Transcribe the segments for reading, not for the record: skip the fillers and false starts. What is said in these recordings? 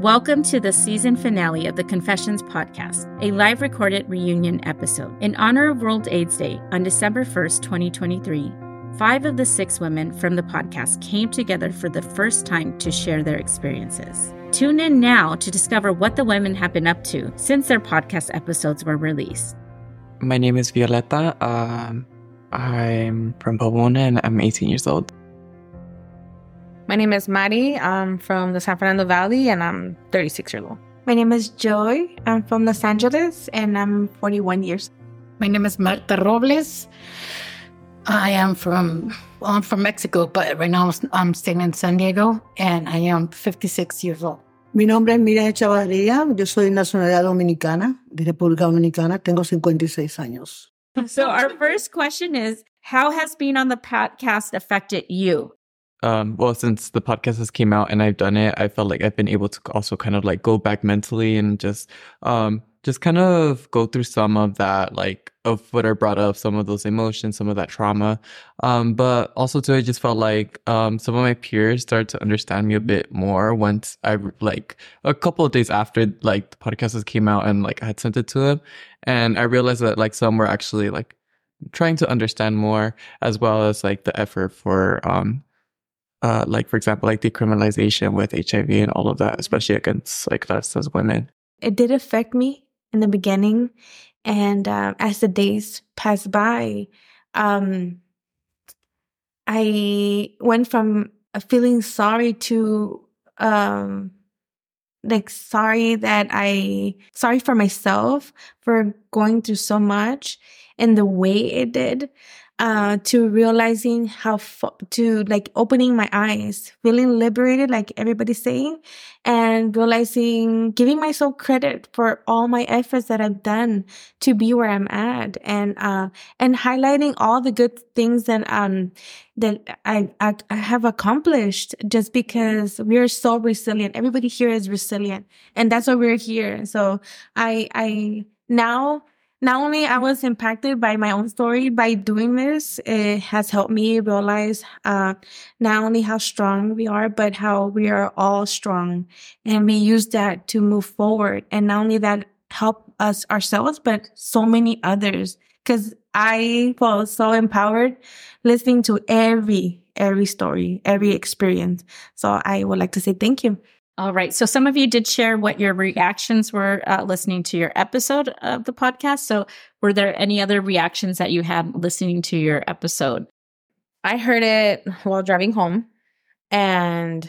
Welcome to the season finale of the Confessions podcast, a live recorded reunion episode. In honor of World AIDS Day on December 1st, 2023, 5 of the 6 women from the podcast came together for the first time to share their experiences. Tune in now to discover what the women have been up to since their podcast episodes were released. My name is Violeta. I'm from Pomona and I'm 18 years old. My name is Mari. I'm from the San Fernando Valley and I'm 36 years old. My name is Joy. I'm from Los Angeles and I'm 41 years old. My name is Marta Robles. I'm from Mexico, but right now I'm staying in San Diego and I am 56 years old. Mi nombre es Miriam Chavarría. Yo soy nacionalidad dominicana, de República Dominicana. Tengo 56 años. So our first question is, how has being on the podcast affected you? Well, since the podcast has came out and I've done it, I felt like I've been able to also kind of like go back mentally and just kind of go through some of that, like of what I brought up, some of those emotions, some of that trauma. But also too, I just felt like some of my peers started to understand me a bit more once I like a couple of days after like the podcast has came out and like I had sent it to them, and I realized that like some were actually like trying to understand more, as well as like the effort for like, for example, like decriminalization with HIV and all of that, especially against like us as women. It did affect me in the beginning. And as the days passed by, I went from feeling sorry to sorry for myself for going through so much and the way it did. To realizing to opening my eyes, feeling liberated, like everybody's saying, and realizing, giving myself credit for all my efforts that I've done to be where I'm at, and highlighting all the good things that I have accomplished, just because we're so resilient. Everybody here is resilient, and that's why we're here. So I now. Not only I was impacted by my own story, by doing this, it has helped me realize not only how strong we are, but how we are all strong. And we use that to move forward. And not only that, help us ourselves, but so many others. Because I felt so empowered listening to every story, every experience. So I would like to say thank you. All right. So some of you did share what your reactions were listening to your episode of the podcast. So were there any other reactions that you had listening to your episode? I heard it while driving home, and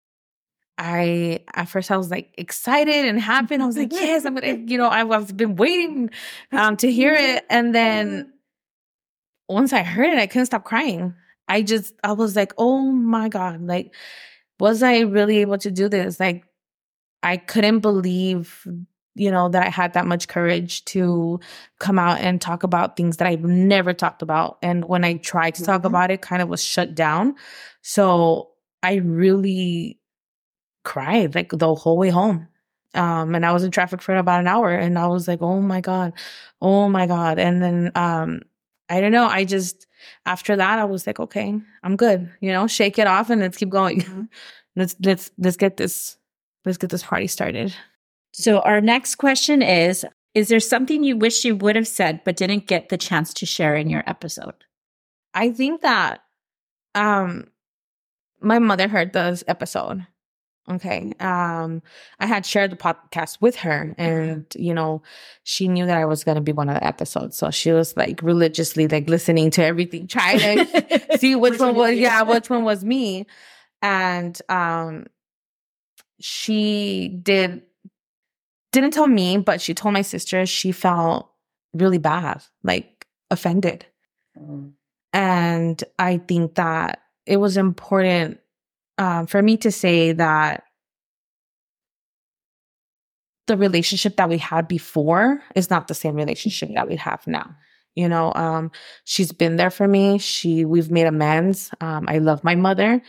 at first I was like excited and happy. And I was like, yes, I'm gonna, I've been waiting to hear it. And then once I heard it, I couldn't stop crying. I was like, oh my God, like, was I really able to do this? Like, I couldn't believe, that I had that much courage to come out and talk about things that I've never talked about. And when I tried to talk about it, kind of was shut down. So I really cried like the whole way home. And I was in traffic for about an hour, and I was like, oh my God. And then, I don't know. After that, I was like, okay, I'm good. Shake it off and let's keep going. Mm-hmm. Let's get this party started. So our next question is there something you wish you would have said but didn't get the chance to share in your episode? I think that my mother heard this episode. Okay. I had shared the podcast with her, and, she knew that I was going to be one of the episodes. So she was like religiously like listening to everything, trying to see which one was me. And, she didn't tell me, but she told my sister she felt really bad, like offended. Mm. And I think that it was important for me to say that the relationship that we had before is not the same relationship that we have now. She's been there for me. We've made amends. I love my mother.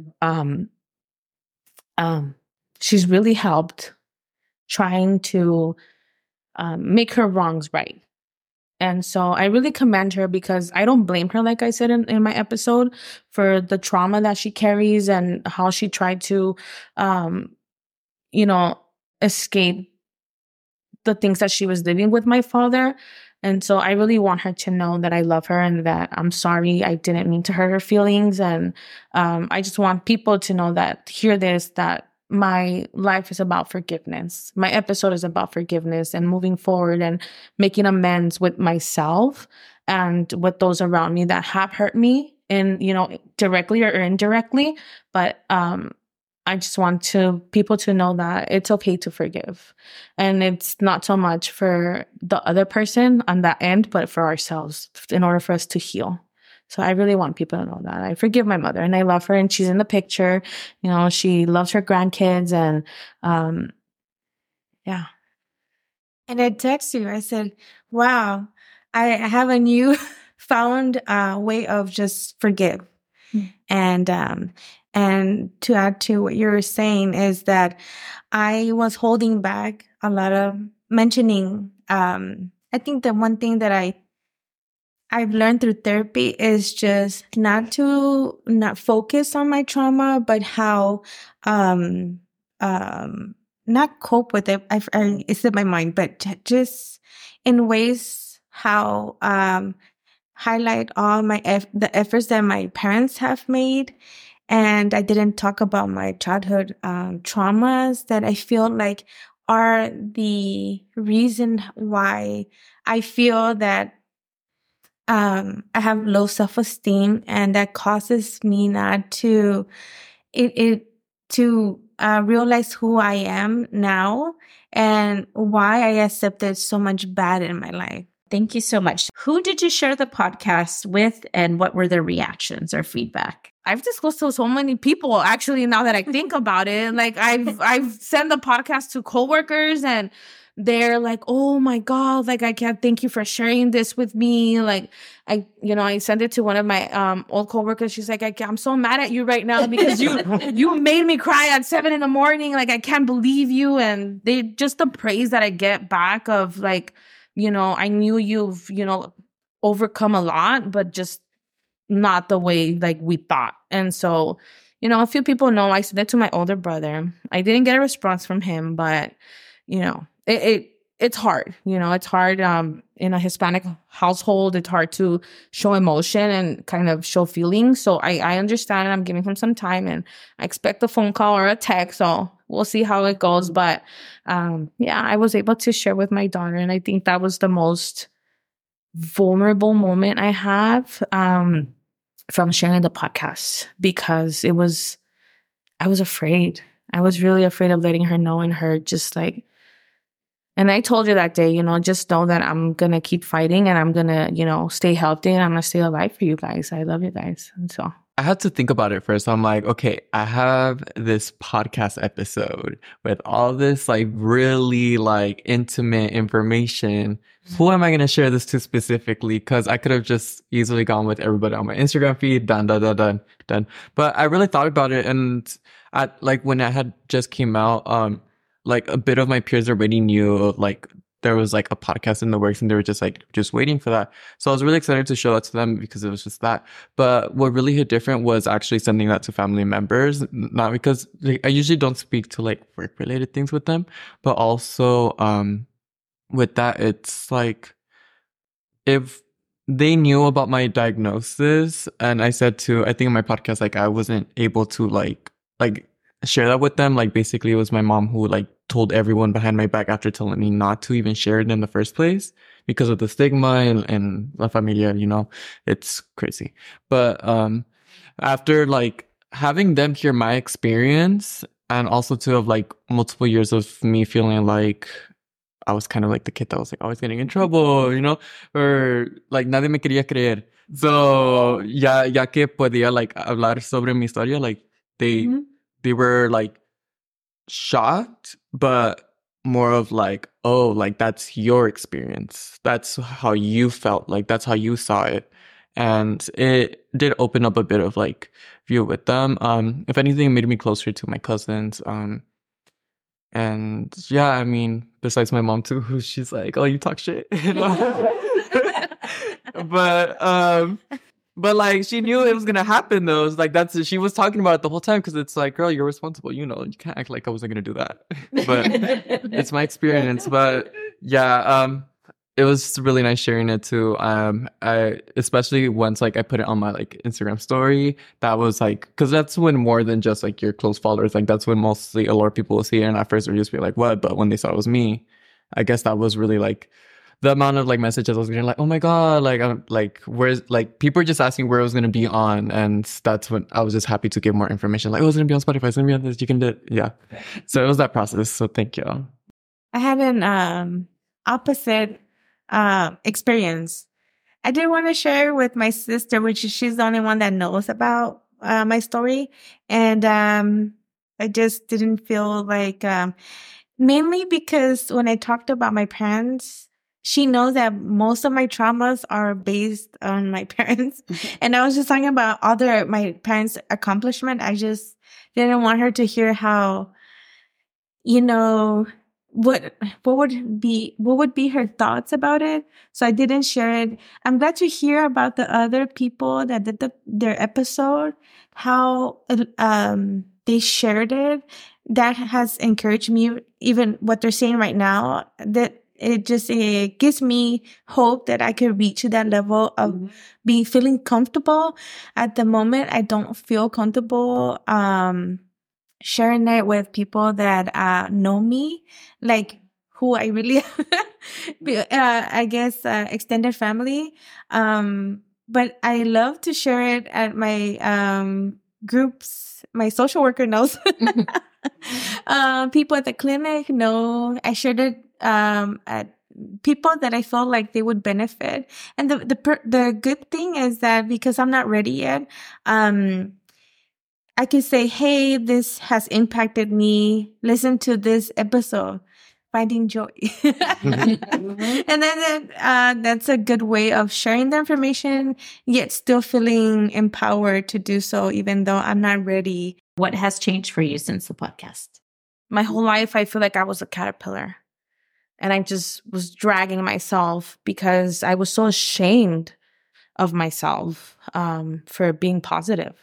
She's really helped trying to make her wrongs right. And so I really commend her, because I don't blame her, like I said in my episode, for the trauma that she carries and how she tried to escape the things that she was living with my father. And so I really want her to know that I love her and that I'm sorry. I didn't mean to hurt her feelings. And I just want people to know that my life is about forgiveness. My episode is about forgiveness and moving forward and making amends with myself and with those around me that have hurt me, and directly or indirectly. But I just want people to know that it's okay to forgive, and it's not so much for the other person on that end, but for ourselves in order for us to heal. So I really want people to know that I forgive my mother and I love her, and she's in the picture. She loves her grandkids, and yeah. And I text you. I said, "Wow, I have a new found way of just forgive." And to add to what you were saying is that I was holding back a lot of mentioning. I think the one thing that I've learned through therapy is just not focus on my trauma, but how not cope with it. It's in my mind, but just in ways how highlight all the efforts that my parents have made. And I didn't talk about my childhood traumas that I feel like are the reason why I feel that I have low self-esteem, and that causes me not to realize who I am now and why I accepted so much bad in my life. Thank you so much. Who did you share the podcast with, and what were their reactions or feedback? I've disclosed to so many people, actually, now that I think about it. Like I've sent the podcast to coworkers, and they're like, "Oh my God, like I can't thank you for sharing this with me." Like I sent it to one of my old coworkers. She's like, "I'm so mad at you right now because you made me cry at 7 a.m. Like I can't believe you." And they just the praise that I get back of like, I knew you've, overcome a lot, but just not the way like we thought. And so, a few people know I sent it to my older brother. I didn't get a response from him, but it's hard. It's hard in a Hispanic household. It's hard to show emotion and kind of show feelings. So I understand, and I'm giving him some time, and I expect a phone call or a text. So we'll see how it goes. But I was able to share with my daughter, and I think that was the most vulnerable moment I have from sharing the podcast, because I was afraid. I was really afraid of letting her know, and her just like, and I told her that day, just know that I'm going to keep fighting, and I'm going to, stay healthy, and I'm going to stay alive for you guys. I love you guys. And so I had to think about it first. I'm like, okay, I have this podcast episode with all this like really like intimate information. Who am I going to share this to specifically? Because I could have just easily gone with everybody on my Instagram feed, done. But I really thought about it, and when I had just came out, like a bit of my peers already knew like there was like a podcast in the works, and they were just waiting for that. So I was really excited to show that to them because it was just that. But what really hit different was actually sending that to family members, not because I usually don't speak to like work related things with them, but also with that, it's like if they knew about my diagnosis, and I think in my podcast, like I wasn't able to like share that with them. Like basically it was my mom who like told everyone behind my back after telling me not to even share it in the first place because of the stigma and La Familia, it's crazy. But after like having them hear my experience, and also to have like multiple years of me feeling like I was kind of like the kid that was like always getting in trouble, or like nadie me quería creer. So ya que podía like hablar sobre mi historia, like they were like shocked, but more of like, oh, like that's your experience. That's how you felt. Like that's how you saw it. And it did open up a bit of like view with them. If anything, it made me closer to my cousins. And yeah, I mean, besides my mom too, who she's like, oh, you talk shit. But But like she knew it was gonna happen though. It's like she was talking about it the whole time because it's like, girl, you're responsible. You know, you can't act like I wasn't gonna do that. But it's my experience. But yeah, it was really nice sharing it too. I especially once like I put it on my like Instagram story. That was like because that's when more than just like your close followers. Like that's when mostly a lot of people will see it. And at first they're just be like, what? But when they saw it was me, I guess that was really like. The amount of like messages I was getting, like, oh my god, like I'm like, where's like people are just asking where it was gonna be on, and that's when I was just happy to give more information. Like, oh, it's gonna be on Spotify, it's gonna be on this, you can do it, yeah. So it was that process. So thank you. I had an opposite experience. I did want to share with my sister, which she's the only one that knows about my story, and I just didn't feel like mainly because when I talked about my parents. She knows that most of my traumas are based on my parents. And I was just talking about my parents' accomplishment. I just didn't want her to hear how, you know, what would be her thoughts about it. So I didn't share it. I'm glad to hear about the other people that did their episode, how, they shared it. That has encouraged me, even what they're saying right now, that it gives me hope that I can reach to that level of feeling comfortable. At the moment, I don't feel comfortable sharing it with people that know me, like who I really, I guess, extended family. But I love to share it at my groups. My social worker knows. People at the clinic know. I shared it at people that I felt like they would benefit. And the good thing is that because I'm not ready yet, I can say, hey, this has impacted me. Listen to this episode. Finding joy. And then that's a good way of sharing the information, yet still feeling empowered to do so, even though I'm not ready. What has changed for you since the podcast? My whole life, I feel like I was a caterpillar. And I just was dragging myself because I was so ashamed of myself for being positive.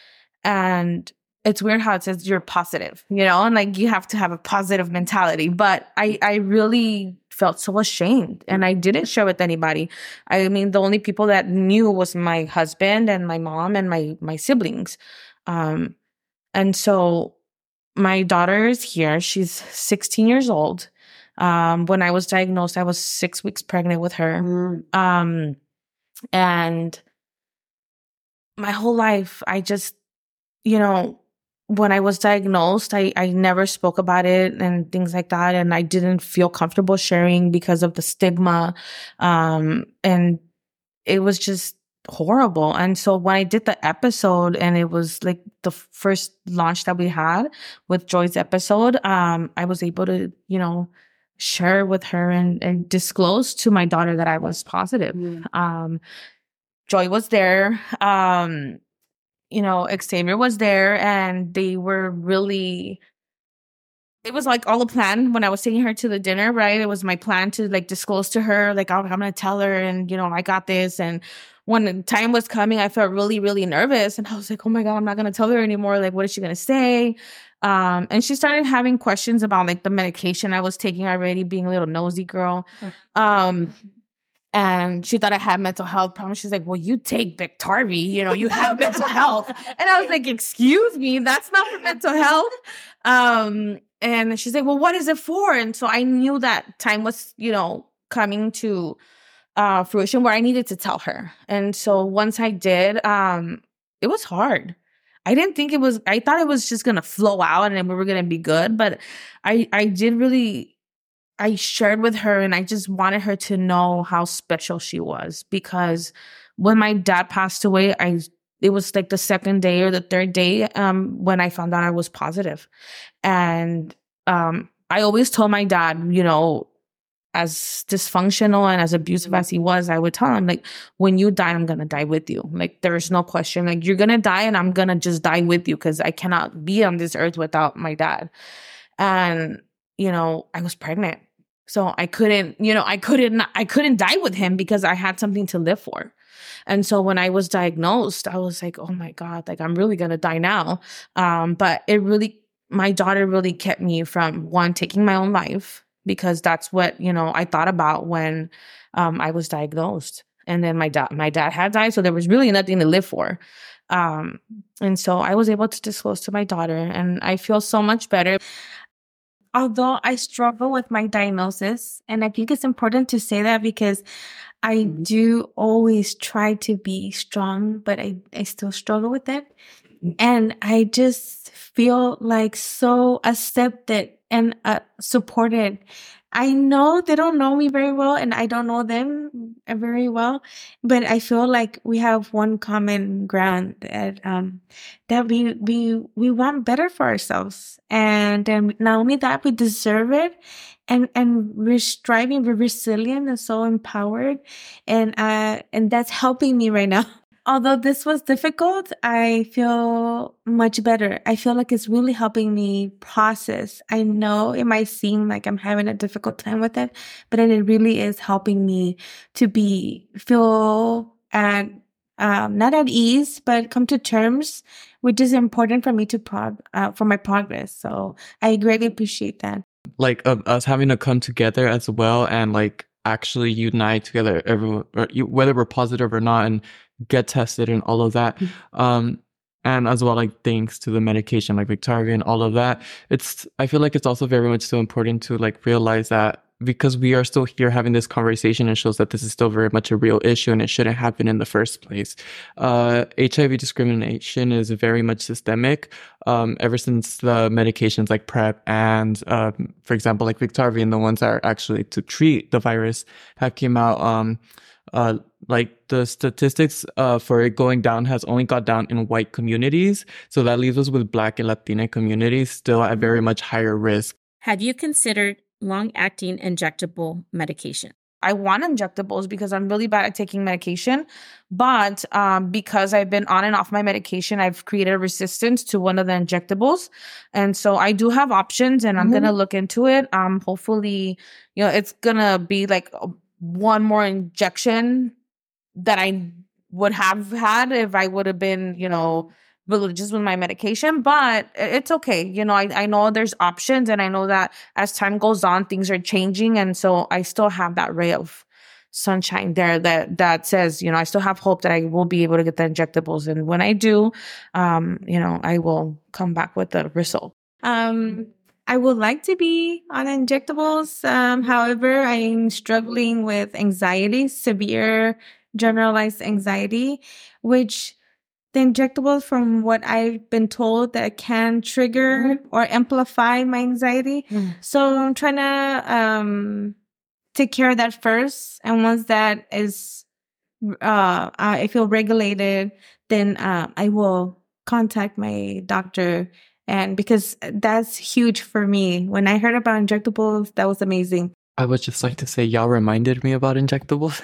And it's weird how it says you're positive, you know, and like you have to have a positive mentality. But I really felt so ashamed and I didn't share with anybody. I mean, the only people that knew was my husband and my mom and my siblings. And so my daughter is here. She's 16 years old. When I was diagnosed, I was 6 weeks pregnant with her. And my whole life, I just, you know, when I was diagnosed, I never spoke about it and things like that. And I didn't feel comfortable sharing because of the stigma. And it was just horrible. And so when I did the episode and it was like the first launch that we had with Joy's episode, I was able to, you know, share with her and disclose to my daughter that I was positive. Joy was there. You know, Xavier was there and they were really, it was like all a plan when I was taking her to the dinner, right? It was my plan to like disclose to her, like, I'm going to tell her and, you know, I got this. And when the time was coming, I felt really, really nervous. And I was like, oh my God, I'm not going to tell her anymore. Like, what is she going to say? And she started having questions about like the medication I was taking already, being a little nosy girl. And she thought I had mental health problems. She's like, well, you take Biktarvy, you know, you have mental health. And I was like, excuse me, that's not for mental health. And she's like, well, what is it for? And so I knew that time was, you know, coming to fruition where I needed to tell her. And so once I did, it was hard. I didn't think it was, I thought it was just going to flow out and then we were going to be good. But I shared with her and I just wanted her to know how special she was, because when my dad passed away, it was like the second day or the third day when I found out I was positive. And I always told my dad, you know, as dysfunctional and as abusive as he was, I would tell him, like, when you die, I'm going to die with you. Like, there's no question. Like, you're going to die and I'm going to just die with you because I cannot be on this earth without my dad. And, you know, I was pregnant. So I couldn't die with him because I had something to live for. And so when I was diagnosed, I was like, oh my God, like I'm really going to die now. But my daughter really kept me from taking my own life, because that's what, I thought about when I was diagnosed. And then my dad had died. So there was really nothing to live for. And so I was able to disclose to my daughter, and I feel so much better. Although I struggle with my diagnosis, and I think it's important to say that because I do always try to be strong, but I still struggle with it. And I just feel like so accepted and supported. I know they don't know me very well, and I don't know them very well, but I feel like we have one common ground that we want better for ourselves, and then not only that, we deserve it, and we're striving, we're resilient and so empowered, and that's helping me right now. Although this was difficult, I feel much better. I feel like it's really helping me process. I know it might seem like I'm having a difficult time with it, but it really is helping me to feel not at ease, but come to terms, which is important for me for my progress. So I greatly appreciate that. Like us having to come together as well, and like actually unite together, whether we're positive or not, and get tested and all of that. And as well, like thanks to the medication like Biktarvy and all of that, I feel like it's also very much so important to like realize that because we are still here having this conversation, it shows that this is still very much a real issue and it shouldn't happen in the first place. HIV discrimination is very much systemic. Ever since the medications like PrEP and, for example, like Biktarvy and the ones that are actually to treat the virus have came out, like the statistics for it going down has only got down in white communities. So that leaves us with Black and Latina communities still at very much higher risk. Have you considered long-acting injectable medication? I want injectables because I'm really bad at taking medication. But because I've been on and off my medication, I've created a resistance to one of the injectables. And so I do have options, and I'm going to look into it. Hopefully, it's going to be like one more injection that I would have had if I would have been, religious with my medication. But it's okay. I know there's options, and I know that as time goes on, things are changing. And so I still have that ray of sunshine there that says, I still have hope that I will be able to get the injectables. And when I do, I will come back with the result. I would like to be on injectables. However, I'm struggling with anxiety, severe generalized anxiety, which the injectables, from what I've been told, that can trigger or amplify my anxiety. So I'm trying to take care of that first. And once that is, I feel regulated, then I will contact my doctor. And because that's huge for me. When I heard about injectables, that was amazing. I would just like to say y'all reminded me about injectables.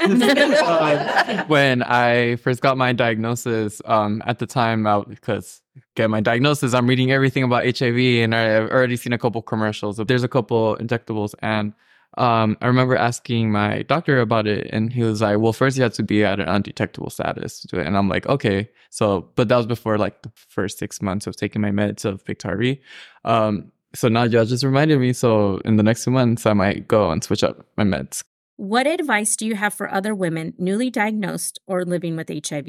When I first got my diagnosis, at the time, because get my diagnosis, I'm reading everything about HIV, and I've already seen a couple commercials. There's a couple injectables, and I remember asking my doctor about it, and he was like, well, first you have to be at an undetectable status to do it. And I'm like, okay. So, but that was before like the first 6 months of taking my meds of Biktarvy. So now y'all just reminded me. So in the next 2 months, I might go and switch up my meds. What advice do you have for other women newly diagnosed or living with HIV?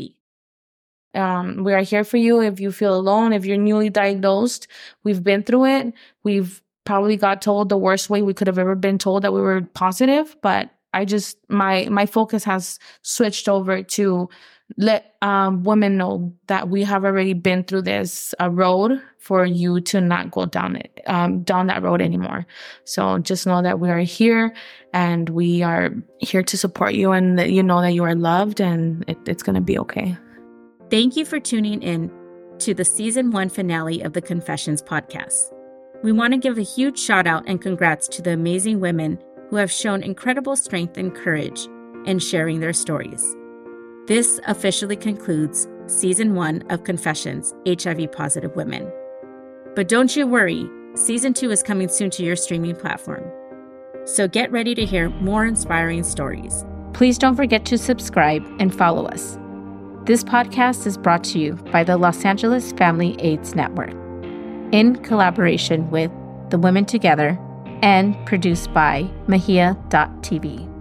We are here for you if you feel alone, if you're newly diagnosed. We've been through it. We've probably got told the worst way we could have ever been told that we were positive. But my focus has switched over to let women know that we have already been through this road for you to not go down that road anymore. So just know that we are here, and we are here to support you, and that you know that you are loved, and it's going to be okay. Thank you for tuning in to the Season 1 finale of the Confessions podcast. We want to give a huge shout out and congrats to the amazing women who have shown incredible strength and courage in sharing their stories. This officially concludes Season 1 of Confessions, HIV Positive Women. But don't you worry, Season 2 is coming soon to your streaming platform. So get ready to hear more inspiring stories. Please don't forget to subscribe and follow us. This podcast is brought to you by the Los Angeles Family AIDS Network, in collaboration with The Women Together, and produced by Mahia.tv.